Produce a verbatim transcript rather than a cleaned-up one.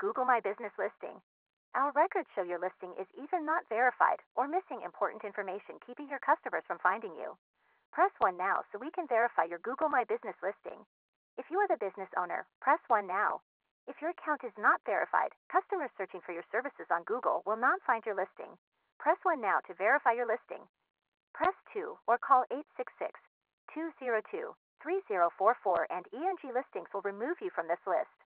Google My Business listing. Our records show your listing is either not verified or missing important information, keeping your customers from finding you. Press one now so we can verify your Google My Business listing. If you are the business owner, press one now. If your account is not verified, customers searching for your services on Google will not find your listing. Press one now to verify your listing. Press two or call eight six six, two zero two, three zero four four and E N G Listings will remove you from this list.